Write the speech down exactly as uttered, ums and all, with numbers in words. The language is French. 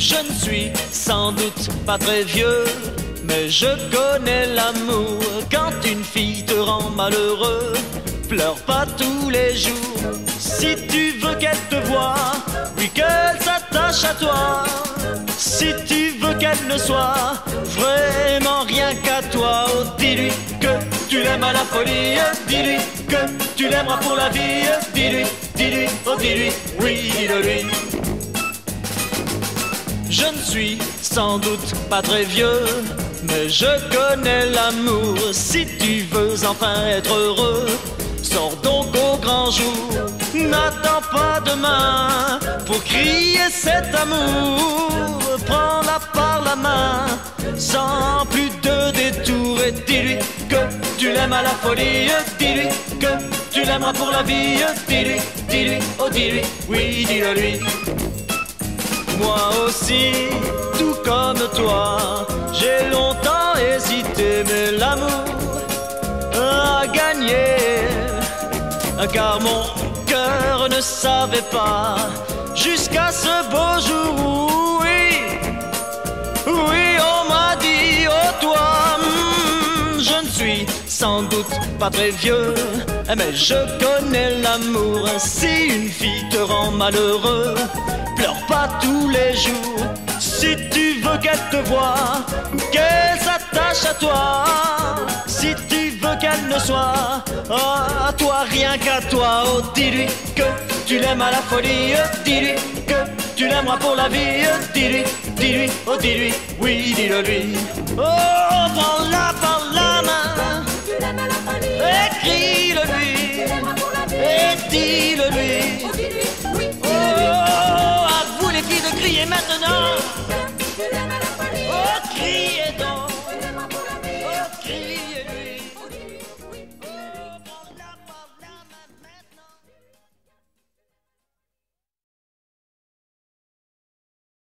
Je ne suis sans doute pas très vieux, mais je connais l'amour. Quand une fille te rend malheureux, pleure pas tous les jours. Si tu veux qu'elle te voie, oui, qu'elle s'attache à toi. Si tu veux qu'elle ne soit vraiment rien qu'à toi, oh, dis-lui que tu l'aimes à la folie. Dis-lui que tu l'aimeras pour la vie. Dis-lui, dis-lui, oh dis-lui, oui, dis-le-lui. Je ne suis sans doute pas très vieux, mais je connais l'amour. Si tu veux enfin être heureux, sors donc au grand jour. N'attends pas demain pour crier cet amour. Prends-la par la main, sans plus de détour. Et dis-lui que tu l'aimes à la folie. Dis-lui que tu l'aimeras pour la vie. Dis-lui, dis-lui, oh dis-lui, oui, dis-le-lui. Moi aussi, tout comme toi, j'ai longtemps hésité, mais l'amour a gagné. Car mon cœur ne savait pas, jusqu'à ce beau jour où, oui, oui, on m'a dit, oh toi, hmm, je ne suis sans doute pas très vieux, mais je connais l'amour. Si une fille te rend malheureux, pleure pas tous les jours. Si tu veux qu'elle te voie, qu'elle s'attache à toi. Si tu veux qu'elle ne soit oh, à toi, rien qu'à toi, oh dis-lui que tu l'aimes à la folie. Dis-lui que tu l'aimeras pour la vie. Dis-lui, dis-lui, oh dis-lui, oui, dis-le-lui. Oh, prends-la par la main, Tu l'aimes à la folie. écris-le-lui, Tu l'aimeras pour la vie. et dis-le-lui. Oh, dis-lui, oui, Oh, à vous les filles de crier maintenant.